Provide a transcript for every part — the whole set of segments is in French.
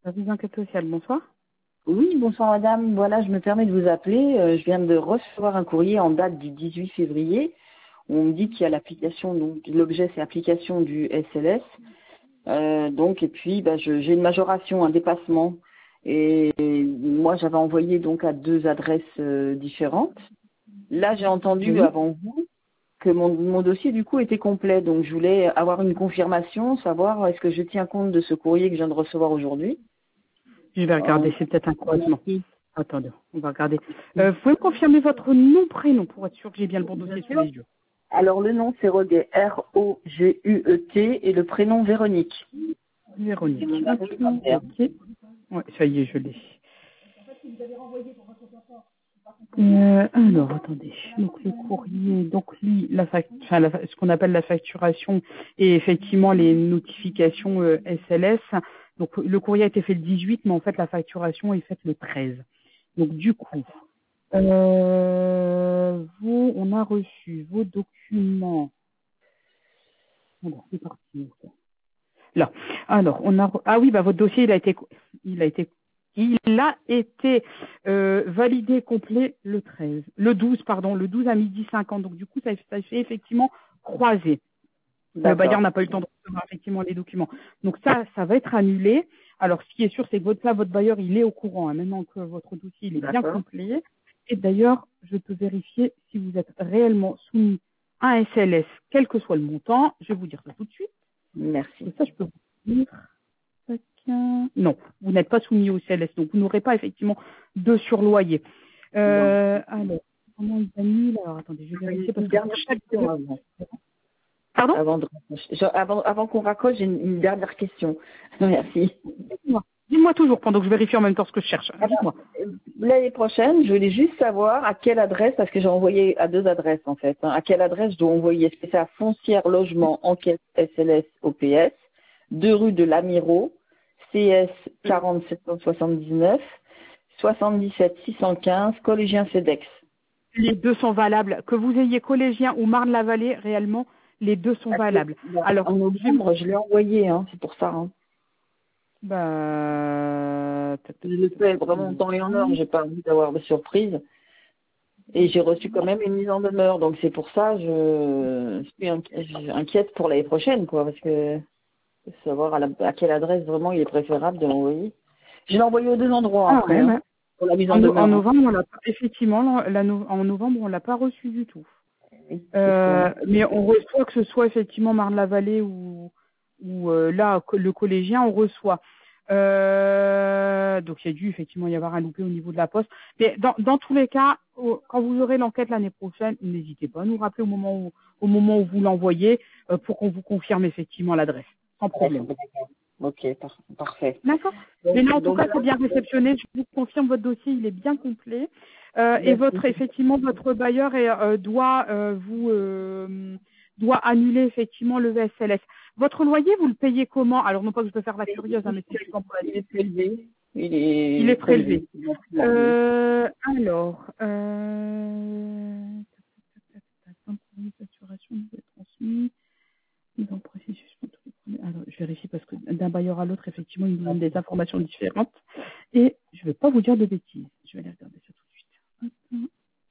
Service d'enquête sociale, bonsoir. Oui, bonsoir madame. Voilà, je me permets de vous appeler. Je viens de recevoir un courrier en date du 18 février où on me dit qu'il y a l'application, donc l'objet c'est application du SLS. Et puis j'ai une majoration, un dépassement. Et moi j'avais envoyé donc à deux adresses différentes. Là j'ai entendu Oui. avant vous que mon dossier du coup était complet. Donc je voulais avoir une confirmation, savoir est-ce que je tiens compte de ce courrier que je viens de recevoir aujourd'hui. Je vais regarder, Euh, c'est peut-être un croisement. Attendez, on va regarder. Vous pouvez me confirmer votre nom, prénom, pour être sûr que j'ai bien le bon Bien dossier sous sûr. les yeux. Alors le nom c'est Roguet, R-O-G-U-E-T et le prénom Véronique. Véronique. Mon mari Ok, Lambert. ok. Ouais, ça y est, je l'ai. Alors, attendez. Donc, le courrier, donc lui, ce qu'on appelle la facturation et effectivement les notifications SLS. Donc, le courrier a été fait le 18, mais en fait, la facturation est faite le 13. Donc, du coup, on a reçu vos documents. Alors, c'est parti. Là. Alors, votre dossier, il a été validé complet le 13, le 12, pardon, le 12 à midi 50. Donc, du coup, ça fait effectivement croisé. Le bailleur D'accord. n'a pas eu le temps de recevoir effectivement les documents. Donc, ça va être annulé. Alors, ce qui est sûr, c'est que votre bailleur, il est au courant, hein, maintenant que votre dossier, il est bien D'accord. complet. Et d'ailleurs, je peux vérifier si vous êtes réellement soumis à un SLS, quel que soit le montant. Je vais vous dire ça tout de suite. Merci. Et ça, je peux vous dire. Tac. Non, vous n'êtes pas soumis au CLS, donc vous n'aurez pas effectivement de surloyer. Bon. Alors, comment ils annulent? Alors, attendez, je vais vérifier parce Une que pour dernière chaque question bailleur... avant. Pardon? Avant qu'on raccroche, j'ai une dernière question. Merci. Dites-moi. Dites-moi toujours pendant que je vérifie en même temps ce que je cherche. Alors, Dites-moi. l'année prochaine, je voulais juste savoir à quelle adresse, parce que j'ai envoyé à deux adresses en fait, hein, à quelle adresse je dois envoyer. Est-ce que c'est à Foncière Logement Enquête SLS OPS, 2 rue de l'Amiro, CS 4779, 77 615, Collégien CEDEX. Les deux sont valables. Que vous ayez collégien ou Marne-la-Vallée, réellement, les deux sont Parce que, valables. Alors, en novembre, je l'ai envoyé, hein, c'est pour ça. Hein. Je le fais vraiment en temps et en heure, j'ai pas envie d'avoir de surprise. Et j'ai reçu quand même une mise en demeure, donc c'est pour ça je suis inquiète pour l'année prochaine, quoi, parce que savoir à quelle adresse vraiment il est préférable de l'envoyer. Je l'ai envoyé aux deux endroits ah après, ouais, hein, bah, pour la mise en en demeure. Hein. novembre, on l'a pas, effectivement, en novembre, on l'a pas reçu du tout. Oui, c'est ce qu'on. Mais on reçoit que ce soit effectivement Marne-la-Vallée ou là le collégien, on reçoit. Donc il y a dû effectivement y avoir un loupé au niveau de la poste. Mais dans tous les cas, quand vous aurez l'enquête l'année prochaine, n'hésitez pas à nous rappeler au moment où vous l'envoyez pour qu'on vous confirme effectivement l'adresse, sans problème. Ok, parfait. D'accord. Mais là, en tout cas, c'est bien réceptionné. Je vous confirme, votre dossier, il est bien complet. Et Merci. effectivement, votre bailleur doit annuler effectivement le VSLS. Votre loyer, vous le payez comment? Alors, non pas que je veux faire la curieuse, hein, mais c'est juste pour la Il est prélevé. Il Il est est prélevé. prélevé. Oui. Alors, facturation nous est transmise. Mise en processus pour tous les premiers. Alors, je vérifie parce que d'un bailleur à l'autre, effectivement, ils nous donnent des informations différentes. Et je ne vais pas vous dire de bêtises. Je vais aller regarder ça tout de suite. Hop.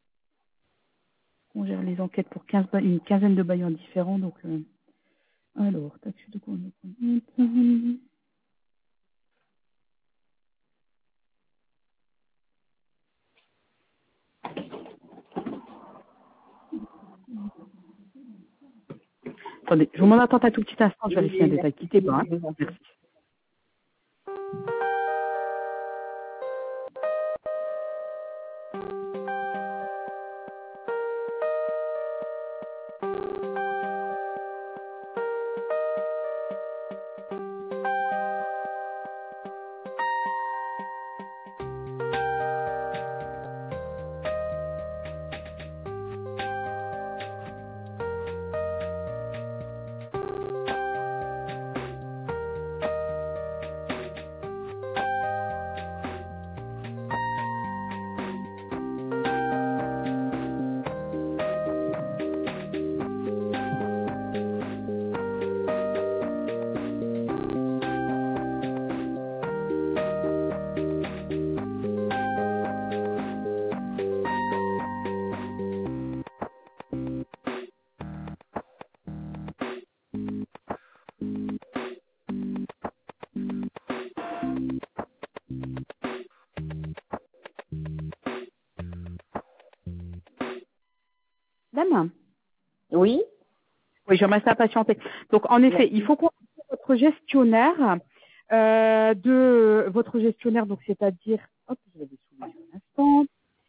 On gère les enquêtes pour une quinzaine de bailleurs différents. Donc, alors, taxe de quoi on est. Attendez, je vous m'en attends un tout petit instant. Je vérifie un Oui, détail. Quittez pas. Hein. merci. Merci. Oui, je reste à patienter. Donc, en effet, il faut contacter votre gestionnaire donc c'est-à-dire, hop, je vais les souligner un instant,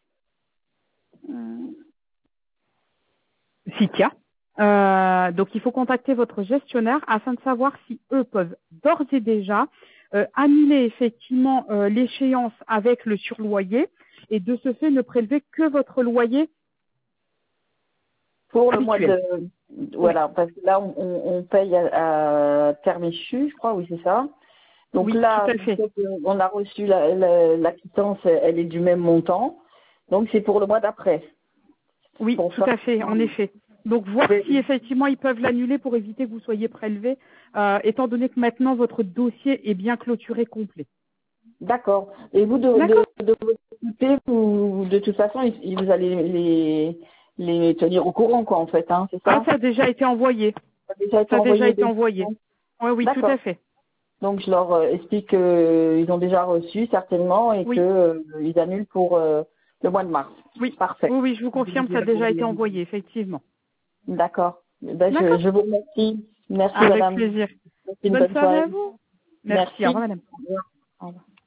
Citia. Donc, il faut contacter votre gestionnaire afin de savoir si eux peuvent d'ores et déjà annuler effectivement l'échéance avec le surloyer et de ce fait ne prélever que votre loyer Pour le mois habituel. de... Oui, Voilà, parce que là, on paye à terme échu, je crois, oui, c'est ça. Donc oui, tout là, à fait. on a reçu la quittance, elle est du même montant. Donc c'est pour le mois d'après. Oui, Pour tout ça. à fait, en effet. Donc, voir si effectivement ils peuvent l'annuler pour éviter que vous soyez prélevé, étant donné que maintenant votre dossier est bien clôturé complet. D'accord. Et vous, D'accord. de votre côté, vous, de toute façon, vous allez les tenir au courant, quoi, en fait, hein, c'est Ah, ça? ça a déjà été envoyé. Ça a déjà été Ça a déjà envoyé été de... envoyé. Oui, oui, tout D'accord. à fait. Donc je leur explique qu'ils ont déjà reçu certainement et Oui, que ils annulent pour le mois de mars. oui. Parfait. Oui, oui, je vous confirme, ça a déjà été envoyé, effectivement. D'accord. Ben, D'accord. je vous remercie. Merci Avec madame. plaisir. Passez une Bonne bonne soirée à soirée. vous. Merci, au revoir, Merci. madame. Au revoir.